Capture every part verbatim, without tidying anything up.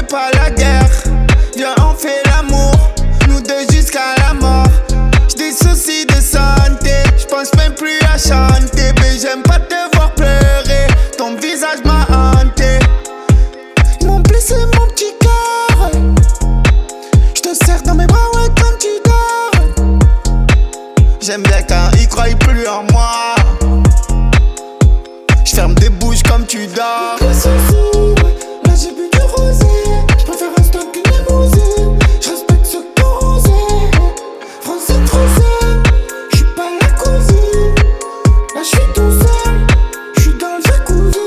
pas la guerre. Viens, on fait l'amour, nous deux jusqu'à la mort. J'ai des soucis de santé, j'pense même plus à chanter. Mais j'aime pas te voir pleurer, ton visage m'a hanté. Ils m'ont blessé mon petit cœur. J'te serre dans mes bras, ouais, quand tu dors. J'aime bien quand ils croient plus en moi. J'ferme des bouches comme tu dors. Pas de soucis, ouais, là j'ai bu du rosé. J'préfère un stock qu'une limousine. J'respecte ceux qui ont osé. Français français, j'suis pas la cousine. Là j'suis tout seul, j'suis dans le jacuzzi.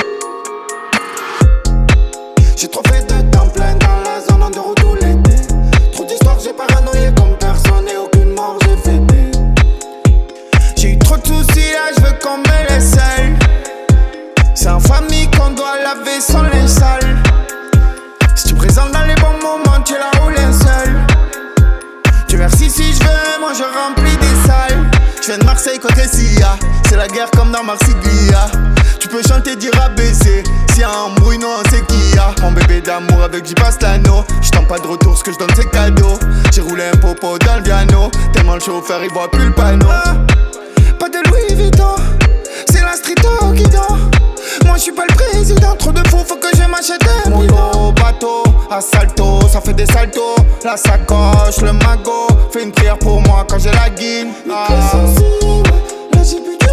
J'ai trop fait de temps plein dans la zone en deux roues tout l'été. Trop d'histoires, j'ai paranoïé comme personne et aucune mort j'ai fêté. J'ai eu trop de soucis là, j'veux qu'on me laisse seul. C'est en famille qu'on doit laver son linge sale. Si tu présentes dans les bons moments, tu es là où seul. Tu verses si je veux, moi je remplis des salles. Je viens de Marseille côté Sia, c'est la guerre comme dans Marsiglia. Tu peux chanter, dire à baiser, si y'a un bruit, non on sait qui y a. Mon bébé d'amour avec j'y passe l'anneau. J'tends pas de retour, ce que je donne c'est cadeau. J'ai roulé un popo dans le piano, tellement le chauffeur il voit plus le panneau. Ah, pas de Louis Vuitton, c'est la street au guidon. Moi j'suis pas le président, trop de fous, faut que je m'achète un moto, bateau, assalto, ça fait des saltos. La sacoche, le magot, fais une prière pour moi quand j'ai la guine. Ah. Pas de soucis, ouais, là j'ai bu du